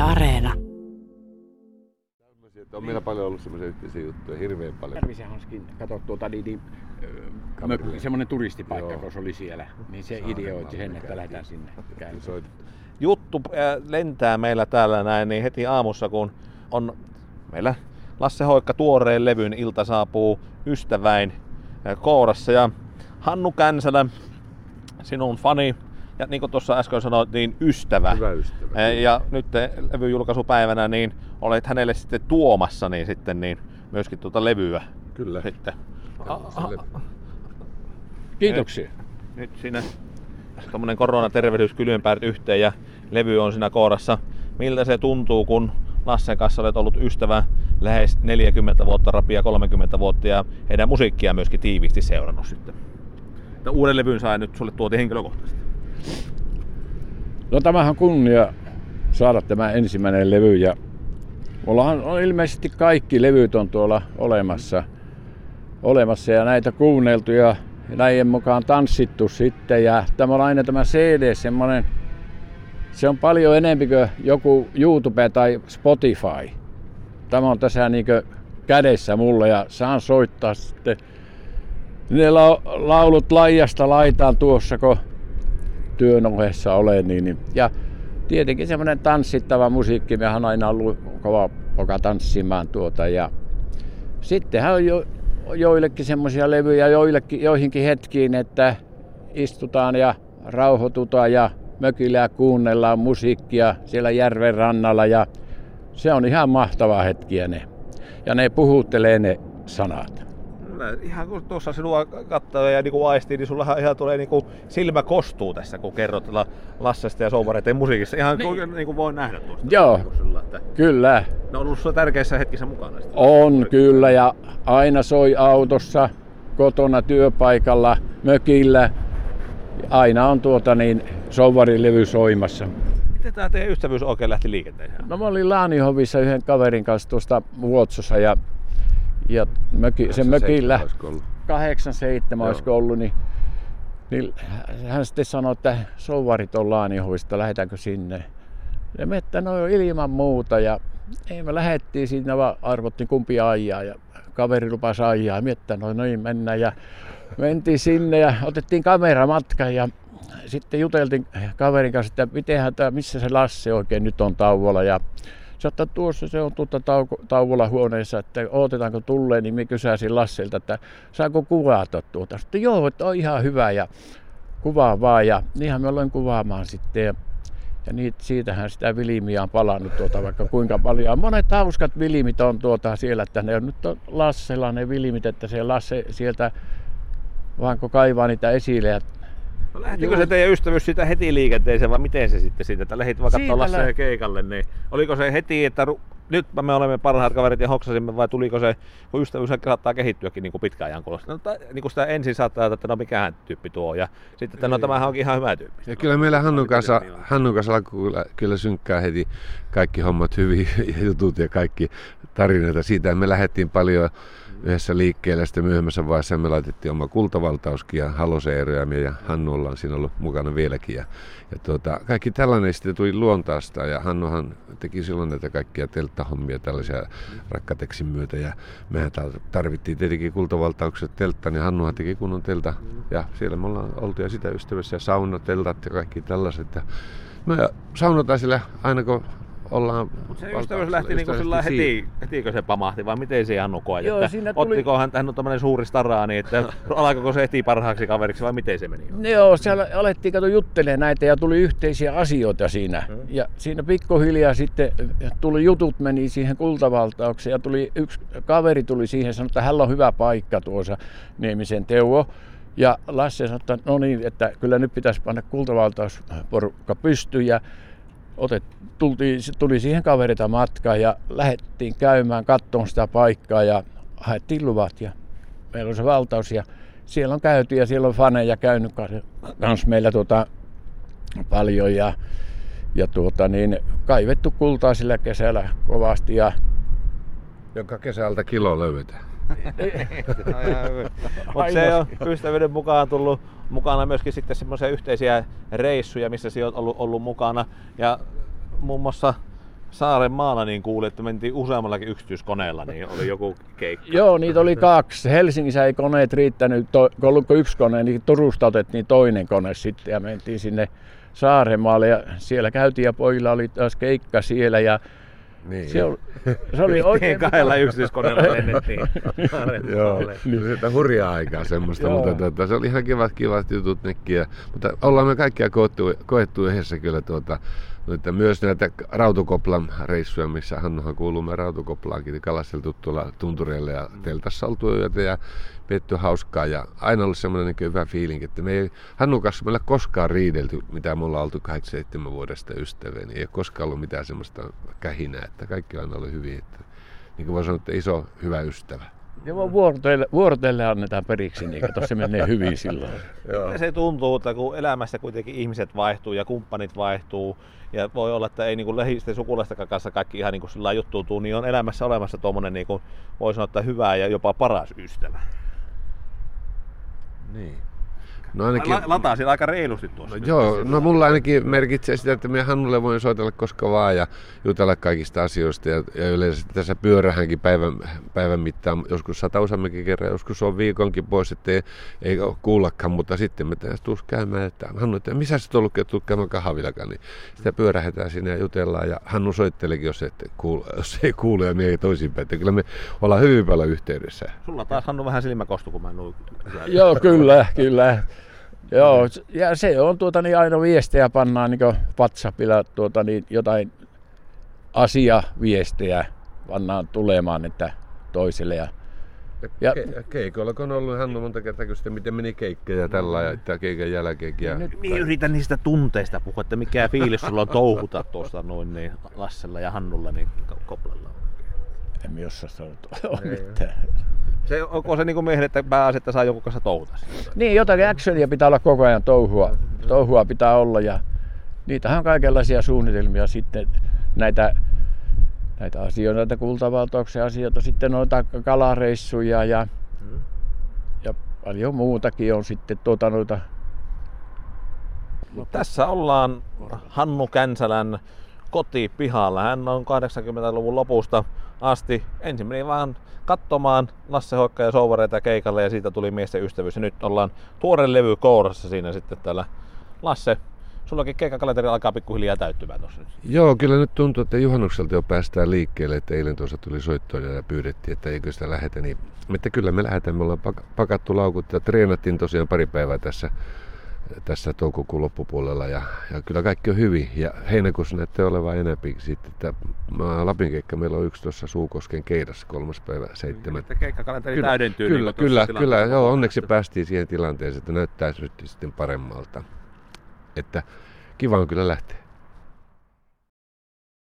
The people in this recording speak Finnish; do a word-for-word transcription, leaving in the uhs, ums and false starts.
Areena. On meillä paljon ollut semmoisia yhteisiä juttuja, hirveän paljon. Järvisen Hanskin, kato tuota, niin, niin, mökki, semmoinen turistipaikka, joo, kun se oli siellä, niin se ideoitti sen, että lähdetään sinne käymään. Juttu lentää meillä täällä näin, niin heti aamussa kun on meillä Lasse Hoikka tuoreen levyn Ilta saapuu ystäväin kourassa ja Hannu Känsälä, sinun fani ja niin kuin tuossa äsken sanoit, niin ystävä. Hyvä ystävä. Ja nyt levyn julkaisupäivänä niin olet hänelle sitten tuomassa niin sitten niin myöskin tuota levyä. Kyllä. Sitten. Kiitoksia. Nyt siinä tommonen koronatervehdys kylmänpäät yhteen ja levy on siinä kourassa. Miltä se tuntuu, kun Lassen kanssa olet ollut ystävä lähes neljäkymmentä vuotta, Rapia kolmekymmentä vuotta ja heidän musiikkia myöskin tiiviisti seurannut sitten? Tämä uuden levyn sai nyt sulle tuotiin henkilökohtaisesti. No tämähän on kunnia saada tämä ensimmäinen levy ja mullahan on ilmeisesti kaikki levyt on tuolla olemassa, olemassa ja näitä kuunneltu ja näiden mukaan tanssittu sitten ja tämä on aina tämä C D semmoinen, se on paljon enemmän kuin joku YouTube tai Spotify. Tämä on tässä niinkö kädessä mulle ja saan soittaa sitten ne laulut laijasta laitaan tuossa kun työn ohessa olen. Niin, ja tietenkin semmoinen tanssittava musiikki, mehän on aina ollut kova poka tanssimaan tuota ja sittenhän on jo, joillekin semmoisia levyjä joillekin, joihinkin hetkiin, että istutaan ja rauhoitutaan ja mökillä ja kuunnellaan musiikkia siellä järven rannalla ja se on ihan mahtava hetkiä ne. Ja ne puhuttelee ne sanat. Ihan kun tuossa sinua katsoo ja niinku aistii, niin sullahan ihan tulee niinku silmä kostuu tässä, kun kerrot Lassesta ja Souvareiden musiikissa. Ihan niin. Niin kuin voi nähdä tuosta. Joo, niin sillä, että kyllä. Ne on ollut sulla tärkeissä hetkissä mukana. Sitten. On kyllä ja aina soi autossa, kotona, työpaikalla, mökillä. Aina on tuota niin Souvarin levy soimassa. Miten tämä teidän ystävyys oikein lähti liikenteeseen? No mä olin Laanihovissa yhden kaverin kanssa tuosta Vuotsossa ja, ja möki, sen mökillä kahdeksan seitsemän olisiko ollut, niin, niin hän sitten sanoi, että Souvarit on Laanihovista, lähdetäänkö sinne? Ja me, että no ilman muuta ja ei me lähdettiin siinä vaan arvottiin kumpi ajaa ja kaveri lupasi ajaa ja me, että no niin mennään ja mentiin sinne ja otettiin kameramatka ja sitten juteltiin kaverin kanssa, että mitenhän tämä, missä se Lasse oikein nyt on tauolla. Ja se että tuossa se on tuota tauolla huoneessa, että odotetaanko tulee, niin minä kysäsin Lasselta, että saanko kuvata tuota. Sitten joo, että on ihan hyvä ja kuvaa vaan ja niinhän me olen kuvaamaan sitten. Ja, ja niitä, siitähän sitä vilimiä on palannut tuota vaikka kuinka paljon. Monet hauskat vilimit on tuota siellä, että ne on nyt on Lassella ne vilimit, että se Lasse sieltä vaanko kaivaa niitä esille. Ja no lähtikö se teidän ystävyys siitä heti liikenteeseen vai miten se sitten siitä, että lähdit vaan katsoa Lasseen ja keikalle, niin oliko se heti, että ru- nyt me olemme parhaat kaverit ja hoksasimme vai tuliko se, kun ystävyys saattaa kehittyäkin niin kuin pitkään ajan kulussa? No, niin kuin sitä ensin saattaa, että no mikähän tyyppi tuo ja sitten, että no tämähän onkin ihan hyvä tyyppi. Ja kyllä meillä Hannun kanssa, Hannun kanssa kyllä, kyllä synkkää heti kaikki hommat hyvin ja jutut ja kaikki tarinoita siitä. Me lähdettiin paljon yhdessä liikkeellä, sitten myöhemmässä vaiheessa me laitettiin oma kultavaltauskin ja Haloseeroja ja Hannu ollaan siinä ollut mukana vieläkin. Ja, ja tuota, kaikki tällainen sitten tuli luontaasta ja Hannuhan teki silloin näitä kaikkia telttahommia tällaisia Rakkateksin myötä ja mehän tarvittiin tietenkin kultavaltaukset teltta, niin Hannuhan teki kunnon teltta ja siellä me ollaan oltu ja sitä ystävässä ja saunateltat ja kaikki tällaiset. Ja me saunotaan siellä aina kun ollaan. Mutta se ystävyys lähti niinku sillä heti, hetikö se pamahti vai miten se Hannu koet? Joo, tuli... Ottiko hän, hän on tämmöinen suuri staraa, niin että alkoiko se heti parhaaksi kaveriksi vai miten se meni? Joo, siellä alettiin kato juttelemaan näitä ja tuli yhteisiä asioita siinä. Hmm. Ja siinä pikkuhiljaa sitten tuli jutut meni siihen kultavaltaukseen ja tuli yksi kaveri tuli siihen ja sanoi, että hänellä on hyvä paikka tuossa Niemisen Teuvo. Ja Lasse sanoi, että no niin, että kyllä nyt pitäisi panna kultavaltausporukka pystyyn ja Otet, tultiin, tuli siihen kaverita matkaan ja lähdettiin käymään katsomaan sitä paikkaa ja haettiin luvat ja meillä on se valtaus ja siellä on käyty ja siellä on faneja käynyt kans meillä tuota paljon ja, ja tuota niin, kaivettu kultaa sillä kesällä kovasti ja joka kesältä kilo löydetään. Mutta se on ystävyyden mukaan tullut mukana myöskin sitten semmoisia yhteisiä reissuja, missä sinä olet ollut, ollut mukana. Ja muun muassa Saarenmaalla niin kuulin, että mentiin useammallakin yksityiskoneella, niin oli joku keikka. Joo, niitä oli kaksi. Helsingissä ei koneet riittänyt, to, kun ollut yksi kone, niin Turusta otettiin toinen kone sitten ja mentiin sinne Saarenmaalle ja siellä käytiin ja pojilla oli taas keikka siellä ja niin. se, oli, se oli oikein... kahdella yksityiskoneella lennettiin Joo, sitä hurjaa aikaa semmoista, mutta tuota, se oli ihan kivat, kivat jutut nekin. Ja, mutta ollaan me kaikkia koettu, koettu yhdessä kyllä tuota, noita, myös näitä Rautukoplan reissuja, missä Hannuhan kuuluu me Rautukoplaankin, kalasteltu tuolla tuntureilla ja teltassa oltu yötä ja pidetty hauskaa ja aina ollut semmoinen niin hyvä fiilinki, että me ei Hannun kanssa meillä koskaan riidelty, mitä me ollaan oltu kahdeksankymmentäseitsemän vuodesta ystäviä, niin ei ole koskaan ollut mitään semmoista kähinää, että kaikki on aina ollut hyvin, että niin kuin voi sanoa, että iso hyvä ystävä. Joo, vuorotelle, vuorotelle annetaan periksi, niin kato, se menee hyvin silloin. Joo. Se tuntuu, että kun elämässä kuitenkin ihmiset vaihtuu ja kumppanit vaihtuu, ja voi olla, että ei niin lähisten sukulaistakaan kanssa kaikki ihan niin kuin sillä juttuutuu, niin on elämässä olemassa tuommoinen, niin kuin, voi sanoa, että hyvä ja jopa paras ystävä. Niin. No ainakin... La- lataasin aika reilusti tuossa. No, joo, no mulla ainakin merkitsee sitä, että minä Hannulle voin soitella koska vaan ja jutella kaikista asioista. Ja, ja yleensä tässä pyörähänkin päivän, päivän mittaan, joskus sata useamminkin kerran, joskus on viikonkin pois, ettei ei kuullakaan, mutta sitten me tuus käymään, että Hannu, että missä sä ollutkin, että tuu käymään kahvilakaan, niin sitä pyörähetään sinne ja jutellaan ja Hannu soittelikin, jos, et kuule, jos ei kuule ja me ei toisinpäin, että kyllä me ollaan hyvin paljon yhteydessä. Sulla taas Hannu vähän silmäkostu, kun mä nuin. Joo, kyllä, kyllä. Joo, ja se on tuota niin aina viestejä pannaan niin WhatsAppilla tuota niin jotain asiaviestejä pannaan tulemaan että toiselle. Ja, ja Ke- keikoilla on ollut Hannu monta kertaa kysyä, miten meni keikka ja tällä ja että keikan jälkeenkin. Ja nyt minä yritän niistä tunteista puhua, että mikä fiilis sulla on touhuta tuosta noin niin Lassella ja Hannulla niin Koplalla. En minä osaa sanoa mitään. Se, onko se niin kuin miehelle, että pääasi, että saa joku kanssa touhuta? Niin, jotakin actionia pitää olla koko ajan, touhua, touhua pitää olla ja niitähän on kaikenlaisia suunnitelmia sitten näitä, näitä asioita, näitä kultavaltauksen asioita, sitten noita kalareissuja ja, hmm. ja paljon muutakin on sitten tuota noita. No, tässä ollaan Hannu Känsälän kotipihalla. Hän on kahdeksankymmentäluvun lopusta asti ensin meni vaan katsomaan Lasse Hoikka ja Souvareita keikalle ja siitä tuli miesten ystävyys. Ja nyt ollaan tuore levy kourassa siinä sitten täällä. Lasse, sullakin keikkakalenteri alkaa pikkuhiljaa täyttymään tuossa nyt. Joo, kyllä nyt tuntuu, että juhannukselta jo päästään liikkeelle. Että eilen tuossa tuli soittoja ja pyydettiin, että eikö sitä lähetä. Niin, että kyllä me lähdetään, me ollaan pakattu laukut ja treenattiin tosiaan pari päivää tässä. tässä toukokuun loppupuolella ja, ja kyllä kaikki on hyvin ja heinäkuussa näyttää olevan enemmänkin sitten, että Lapin keikka meillä on yksi tuossa Suukosken keidassa kolmas päivä seitsemän. Että keikkakalenteri kyllä, täydentyy. Kyllä, niin kyllä, kyllä joo, onneksi päästiin siihen tilanteeseen, että näyttäisi nyt sitten paremmalta. Että kiva on kyllä lähteä.